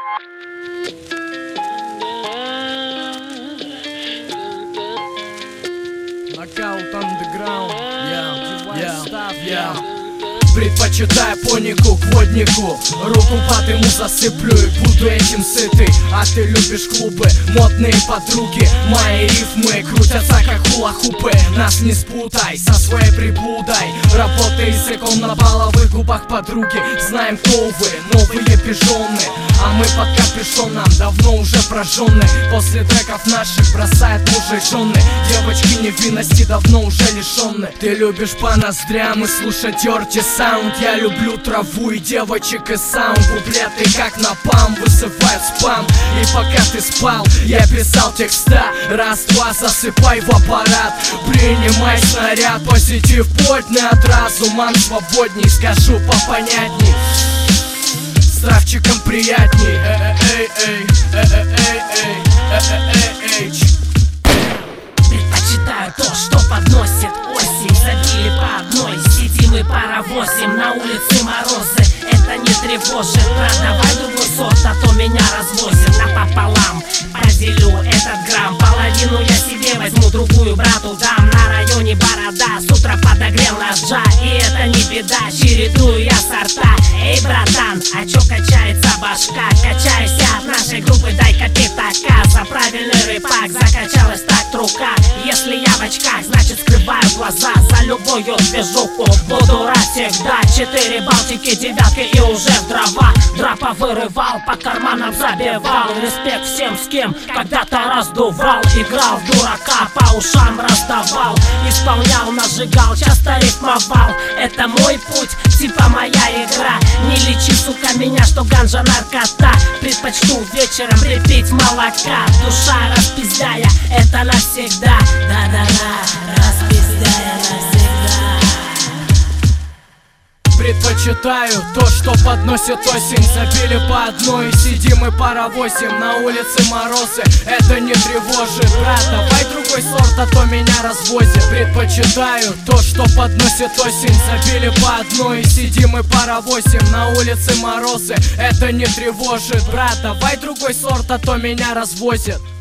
Knockout underground, yeah. Предпочитаю понику к воднику, руку под ему засыплю и буду этим сытый. А ты любишь клубы, модные подруги, мои рифмы крутятся как хула-хупы. Нас не спутай со своей приблудой, работай языком на половых губах подруги. Знаем, кто вы, новые пижоны, а мы под капюшоном давно уже прожжены. После треков наших бросают мужей жены, девочки невинности давно уже лишены. Ты любишь по ноздрям и слушать Dirty Sound. Я люблю траву и девочек и саунд. Куплеты как напалм вызывают спам. И пока ты спал, я писал текста. Раз-два засыпай в аппарат, принимай снаряд. Позитив поднят, разумом свободней. Скажу попонятней, с травчиком приятней. Предпочитаю то, что подносит осень. Забили по одной, сидим и паровозим. На улице морозы, это не тревожит. Продавай другой сорт, а то меня развозит. Напополам поделю этот грамм, половину я себе возьму, другую брату дам. На районе борода, с утра подогрел ножа. И это не беда, чередую я сорта. Эй, братан, а чё качается башка? Качайся от нашей группы, дай-ка пятака. За правильный рэпак закачалась так рука. Если я в очках, значит скрываю глаза. За любую движуху буду рад всегда. 4 балтики, девятки и уже в дрова. Драпа вырывал, по карманам забивал. Респект всем, с кем когда-то раздувал. Играл в дурака, по ушам раздавал. Исполнял, нажигал, часто рифмовал. Это мой путь, типа моя игра. Не лечи, сука, меня, что ганжа наркота. Предпочту вечером припить молока. Душа распиздяя, это навсегда. Да-да-да, распиздяя навсегда. Предпочитаю то, что подносит осень. Забили по одной, сидим и паровозим. На улице морозы, это не тревожит. Брат, давай другой сорт, а то меня развозит. Предпочитаю то, что подносит осень. Забили по одной, сидим и паровозим. На улице морозы, это не тревожит. Брат, давай другой сорт, а то меня развозит.